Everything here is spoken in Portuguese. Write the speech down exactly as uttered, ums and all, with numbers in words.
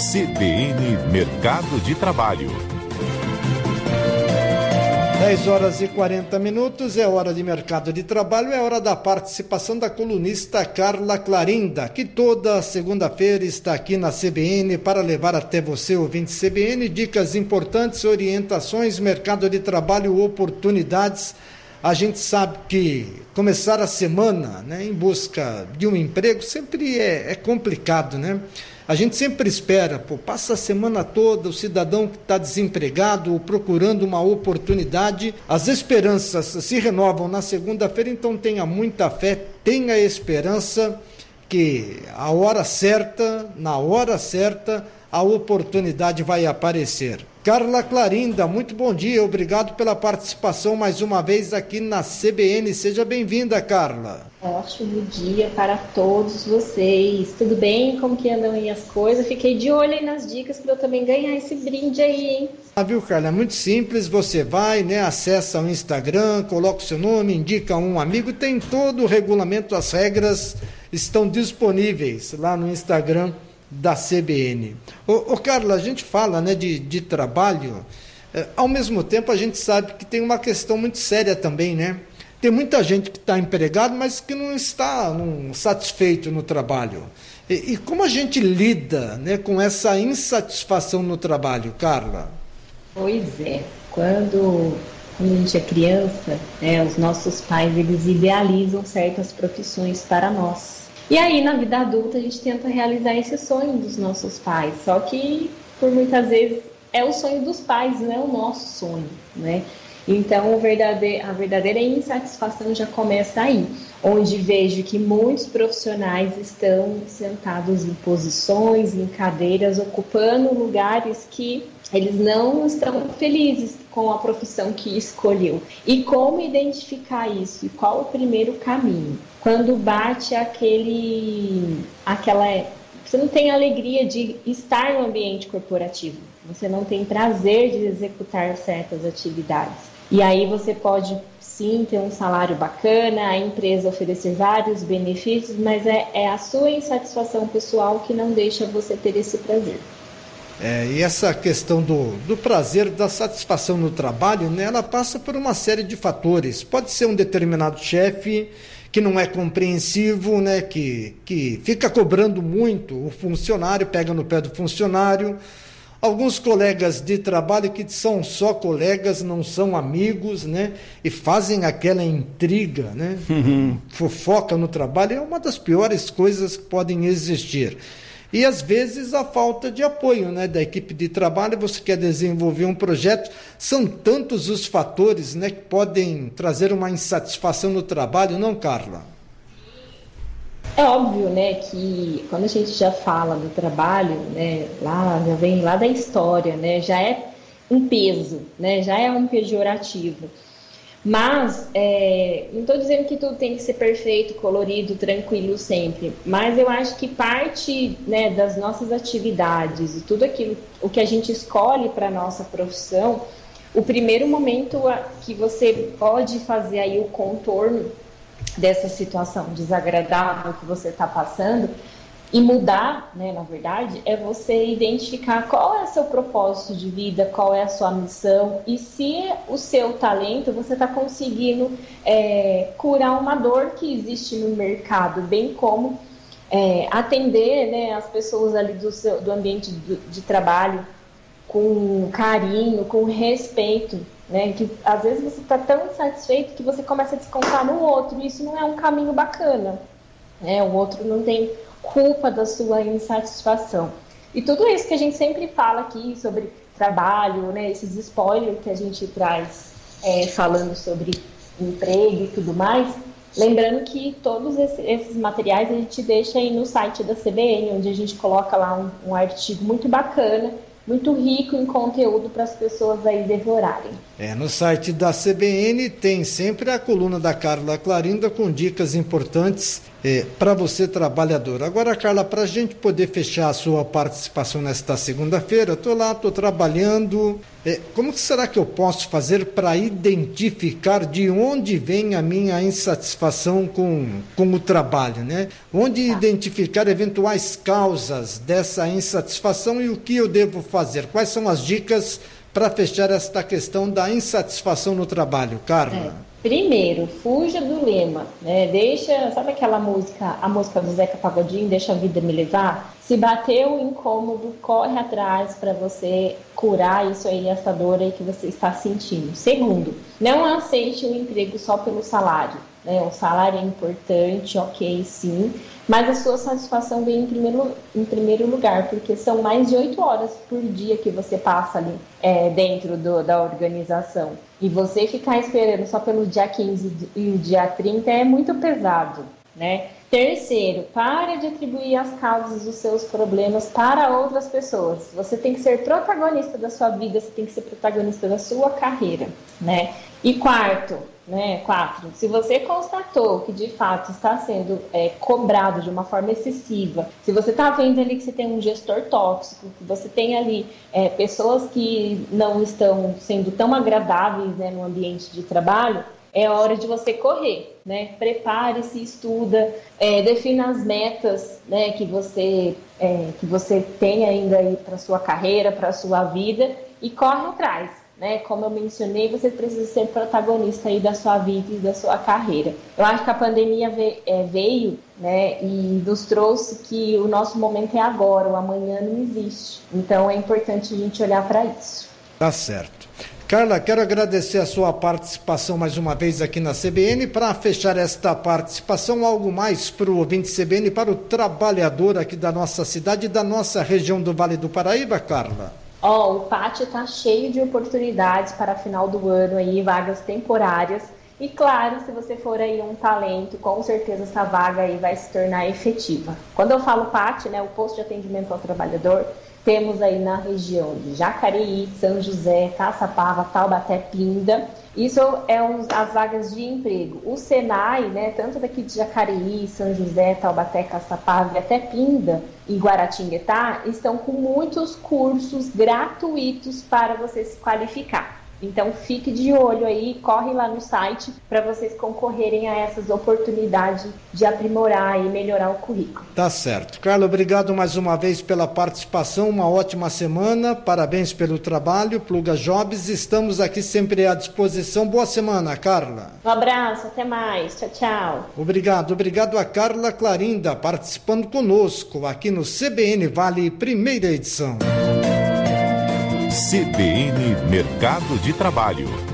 C B N Mercado de Trabalho. dez horas e quarenta minutos, é hora de mercado de trabalho, é hora da participação da colunista Carla Clarinda, que toda segunda-feira está aqui na C B N para levar até você, ouvinte C B N, dicas importantes, orientações, mercado de trabalho, oportunidades. A gente sabe que começar a semana, né, em busca de um emprego sempre é, é complicado, né? A gente sempre espera, pô, passa a semana toda o cidadão que está desempregado ou procurando uma oportunidade, as esperanças se renovam na segunda-feira, então tenha muita fé, tenha esperança que a hora certa, na hora certa, a oportunidade vai aparecer. Carla Clarinda, muito bom dia, obrigado pela participação mais uma vez aqui na C B N, seja bem-vinda, Carla. Ótimo dia para todos vocês, tudo bem? Como que andam aí as coisas? Fiquei de olho aí nas dicas para eu também ganhar esse brinde aí, hein? Ah, viu, Carla, é muito simples, você vai, né, acessa o Instagram, coloca o seu nome, indica um amigo, tem todo o regulamento, as regras estão disponíveis lá no Instagram da C B N. Ô, ô Carla, a gente fala, né, de, de trabalho, é, ao mesmo tempo a gente sabe que tem uma questão muito séria também, né? Tem muita gente que está empregado, mas que não está não, satisfeito no trabalho. E, e como a gente lida, né, com essa insatisfação no trabalho, Carla? Pois é, quando, quando a gente é criança, né, os nossos pais eles idealizam certas profissões para nós. E aí, na vida adulta, a gente tenta realizar esse sonho dos nossos pais, só que, por muitas vezes, é o sonho dos pais, não é o nosso sonho, né? Então, o verdadeiro, a verdadeira insatisfação já começa aí, onde vejo que muitos profissionais estão sentados em posições, em cadeiras, ocupando lugares que eles não estão felizes com a profissão que escolheu. E como identificar isso? E qual o primeiro caminho? Quando bate aquele, aquela... Você não tem alegria de estar no ambiente corporativo. Você não tem prazer de executar certas atividades. E aí você pode, sim, ter um salário bacana, a empresa oferecer vários benefícios, mas é, é a sua insatisfação pessoal que não deixa você ter esse prazer. É, e essa questão do, do prazer, da satisfação no trabalho, né, ela passa por uma série de fatores. Pode ser um determinado chefe que não é compreensivo, né, que, que fica cobrando muito o funcionário, pega no pé do funcionário. Alguns colegas de trabalho que são só colegas, não são amigos, né, e fazem aquela intriga, né, uhum. Fofoca no trabalho é uma das piores coisas que podem existir. E, às vezes, a falta de apoio, né, da equipe de trabalho, você quer desenvolver um projeto, são tantos os fatores, né, que podem trazer uma insatisfação no trabalho, não, Carla? É óbvio, né, que quando a gente já fala do trabalho, né, lá, já vem lá da história, né, já é um peso, né, já é um pejorativo. Mas, é, não estou dizendo que tudo tem que ser perfeito, colorido, tranquilo sempre, mas eu acho que parte, né, das nossas atividades e tudo aquilo, o que a gente escolhe para a nossa profissão, o primeiro momento que você pode fazer aí o contorno dessa situação desagradável que você está passando e mudar, né, na verdade, é você identificar qual é o seu propósito de vida, qual é a sua missão e se o seu talento você está conseguindo é, curar uma dor que existe no mercado, bem como é, atender, né, as pessoas ali do, seu, do ambiente de, de trabalho com carinho, com respeito, né, que às vezes você está tão insatisfeito que você começa a descontar no outro, e isso não é um caminho bacana, né, o outro não tem culpa da sua insatisfação. E tudo isso que a gente sempre fala aqui sobre trabalho, né, esses spoilers que a gente traz é, falando sobre emprego e tudo mais, lembrando que todos esses materiais a gente deixa aí no site da C B N, onde a gente coloca lá um, um artigo muito bacana, muito rico em conteúdo para as pessoas aí devorarem. É, no site da C B N tem sempre a coluna da Carla Clarinda com dicas importantes é, para você, trabalhador. Agora, Carla, para a gente poder fechar a sua participação nesta segunda-feira, estou lá, estou trabalhando. É, como será que eu posso fazer para identificar de onde vem a minha insatisfação com, com o trabalho, né? Onde tá. identificar eventuais causas dessa insatisfação e o que eu devo fazer? Quais são as dicas para fechar esta questão da insatisfação no trabalho, Carla? É. Primeiro, fuja do lema, né? Deixa, sabe aquela música, a música do Zeca Pagodinho, Deixa a Vida Me Levar? Se bateu o incômodo, corre atrás para você curar isso aí, essa dor aí que você está sentindo. Segundo, não aceite o emprego só pelo salário, né? O salário é importante, ok, sim, mas a sua satisfação vem em primeiro, em primeiro lugar, porque são mais de oito horas por dia que você passa ali é, dentro do, da organização. E você ficar esperando só pelo dia quinze e o dia trinta é muito pesado, né? Terceiro, pare de atribuir as causas dos seus problemas para outras pessoas. Você tem que ser protagonista da sua vida, você tem que ser protagonista da sua carreira, né? E quarto, né? Quatro, se você constatou que de fato está sendo é, cobrado de uma forma excessiva, se você está vendo ali que você tem um gestor tóxico, que você tem ali é, pessoas que não estão sendo tão agradáveis, né, no ambiente de trabalho, é hora de você correr, né? Prepare-se, estuda, é, defina as metas, né, que você, é, que você tem ainda aí para sua carreira, para sua vida, e corre atrás, né? Como eu mencionei, você precisa ser protagonista aí da sua vida e da sua carreira. Eu acho que a pandemia veio, é, veio, né, e nos trouxe que o nosso momento é agora, o amanhã não existe. Então é importante a gente olhar para isso. Tá certo. Carla, quero agradecer a sua participação mais uma vez aqui na C B N. Para fechar esta participação, algo mais para o ouvinte C B N, para o trabalhador aqui da nossa cidade e da nossa região do Vale do Paraíba, Carla? Ó, oh, o Pátio está cheio de oportunidades para final do ano aí, vagas temporárias. E claro, se você for aí um talento, com certeza essa vaga aí vai se tornar efetiva. Quando eu falo Pátio, né, o posto de atendimento ao trabalhador, temos aí na região de Jacareí, São José, Caçapava, Taubaté, Pinda. Isso é um, as vagas de emprego. O Senai, né, tanto daqui de Jacareí, São José, Taubaté, Caçapava e até Pinda e Guaratinguetá, estão com muitos cursos gratuitos para você se qualificar. Então fique de olho aí, corre lá no site para vocês concorrerem a essas oportunidades de aprimorar e melhorar o currículo. Tá certo. Carla, obrigado mais uma vez pela participação, uma ótima semana, parabéns pelo trabalho, Pluga Jobs, estamos aqui sempre à disposição. Boa semana, Carla. Um abraço, até mais, tchau, tchau. Obrigado, obrigado a Carla Clarinda participando conosco aqui no C B N Vale, primeira edição. C B N Mercado de Trabalho.